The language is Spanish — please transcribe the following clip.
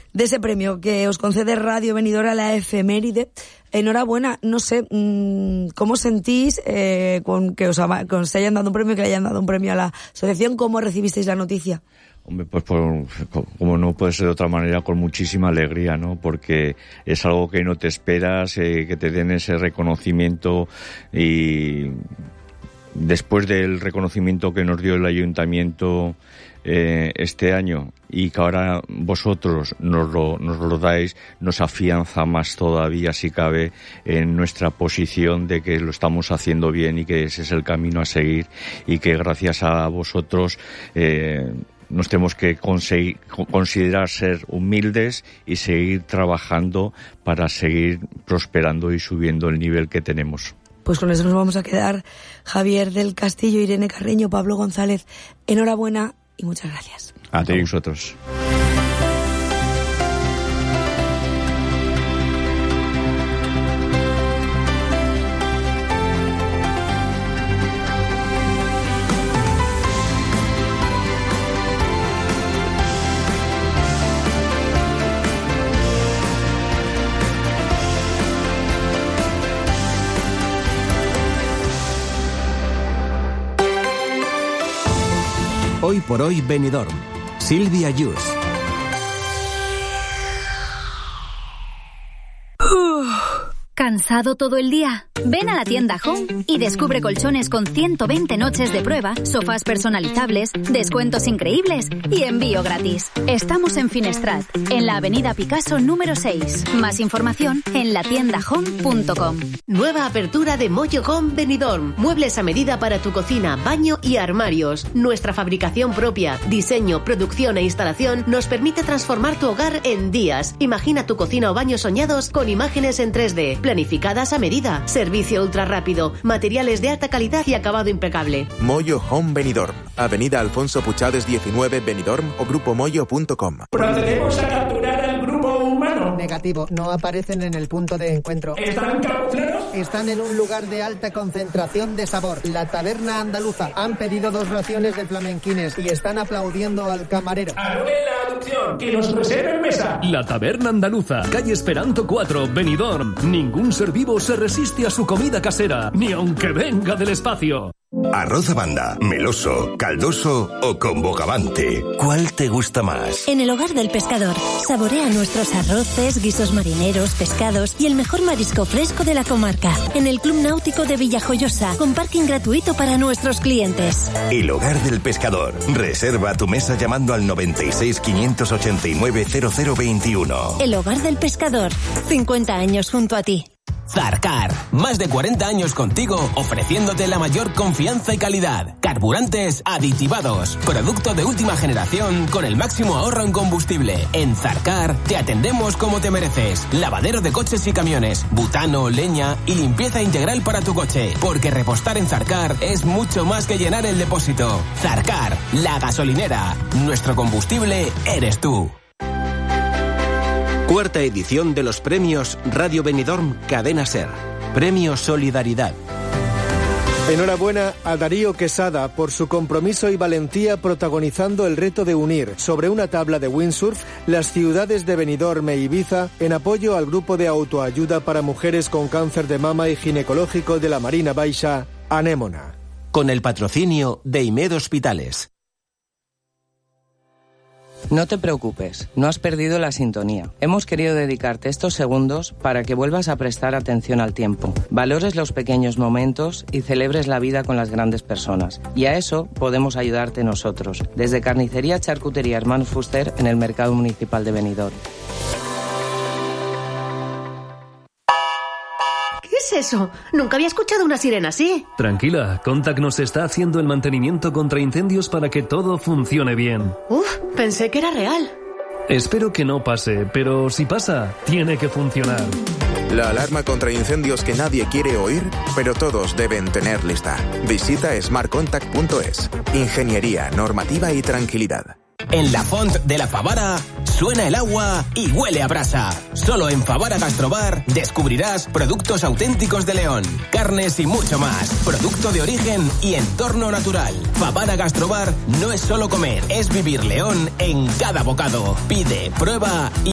de ese premio que os concede Radio Benidorm a la efeméride. Enhorabuena, no sé, ¿cómo sentís con que os hayan dado un premio, que le hayan dado un premio a la asociación? ¿Cómo recibisteis la noticia? Hombre, pues como no puede ser de otra manera, con muchísima alegría, ¿no? Porque es algo que no te esperas, que te den ese reconocimiento, y después del reconocimiento que nos dio el ayuntamiento este año, y que ahora vosotros nos lo dais, nos afianza más todavía, si cabe, en nuestra posición de que lo estamos haciendo bien y que ese es el camino a seguir, y que gracias a vosotros nos tenemos que considerar ser humildes y seguir trabajando para seguir prosperando y subiendo el nivel que tenemos. Pues con eso nos vamos a quedar. Javier del Castillo, Irene Carreño, Pablo González, enhorabuena y muchas gracias. A todos vosotros. Hoy por hoy Benidorm. Silvia Yus. ¿Cansado todo el día? Ven a la tienda Home y descubre colchones con 120 noches de prueba, sofás personalizables, descuentos increíbles y envío gratis. Estamos en Finestrat, en la avenida Picasso número 6. Más información en latiendahome.com. Nueva apertura de Moyo Home Benidorm. Muebles a medida para tu cocina, baño y armarios. Nuestra fabricación propia, diseño, producción e instalación nos permite transformar tu hogar en días. Imagina tu cocina o baño soñados con imágenes en 3D, planificadas a medida. Servicio ultra rápido, materiales de alta calidad y acabado impecable. Moyo Home Benidorm, avenida Alfonso Puchades 19, Benidorm, o grupomoyo.com. ¿Procedemos a capturar al grupo humano? Negativo, no aparecen en el punto de encuentro. ¿Están camuflados? Están en un lugar de alta concentración de sabor, la Taberna Andaluza. Han pedido 2 raciones de flamenquines y están aplaudiendo al camarero. Anule la adopción, que nos reserven mesa. La Taberna Andaluza, calle Esperanto 4, Benidorm. Ningún ser vivo se resiste a su comida casera, ni aunque venga del espacio. Arroz a banda, meloso, caldoso o con bogavante. ¿Cuál te gusta más? En el Hogar del Pescador, saborea nuestros arroces, guisos marineros, pescados y el mejor marisco fresco de la comarca. En el Club Náutico de Villajoyosa, con parking gratuito para nuestros clientes. El Hogar del Pescador. Reserva tu mesa llamando al 96 589 0021. El Hogar del Pescador, 50 años junto a ti. Zarcar, más de 40 años contigo, ofreciéndote la mayor confianza y calidad. Carburantes aditivados, producto de última generación con el máximo ahorro en combustible. En Zarcar te atendemos como te mereces. Lavadero de coches y camiones, butano, leña y limpieza integral para tu coche. Porque repostar en Zarcar es mucho más que llenar el depósito. Zarcar, la gasolinera. Nuestro combustible eres tú. Cuarta edición de los premios Radio Benidorm Cadena Ser. Premio Solidaridad. Enhorabuena a Darío Quesada por su compromiso y valentía protagonizando el reto de unir sobre una tabla de windsurf las ciudades de Benidorm e Ibiza en apoyo al grupo de autoayuda para mujeres con cáncer de mama y ginecológico de la Marina Baixa, Anémona. Con el patrocinio de IMED Hospitales. No te preocupes, no has perdido la sintonía. Hemos querido dedicarte estos segundos para que vuelvas a prestar atención al tiempo, valores los pequeños momentos y celebres la vida con las grandes personas. Y a eso podemos ayudarte nosotros, desde Carnicería Charcutería Hermanos Fuster en el Mercado Municipal de Benidorm. ¿Qué es eso? Nunca había escuchado una sirena así. Tranquila, Contac nos está haciendo el mantenimiento contra incendios para que todo funcione bien. Pensé que era real. Espero que no pase, pero si pasa, tiene que funcionar. La alarma contra incendios que nadie quiere oír, pero todos deben tener lista. Visita smartcontact.es. Ingeniería, normativa y tranquilidad. En la Font de la Favara suena el agua y huele a brasa. Solo en Favara Gastrobar descubrirás productos auténticos de León, carnes y mucho más. Producto de origen y entorno natural. Favara Gastrobar no es solo comer, es vivir León en cada bocado. Pide, prueba y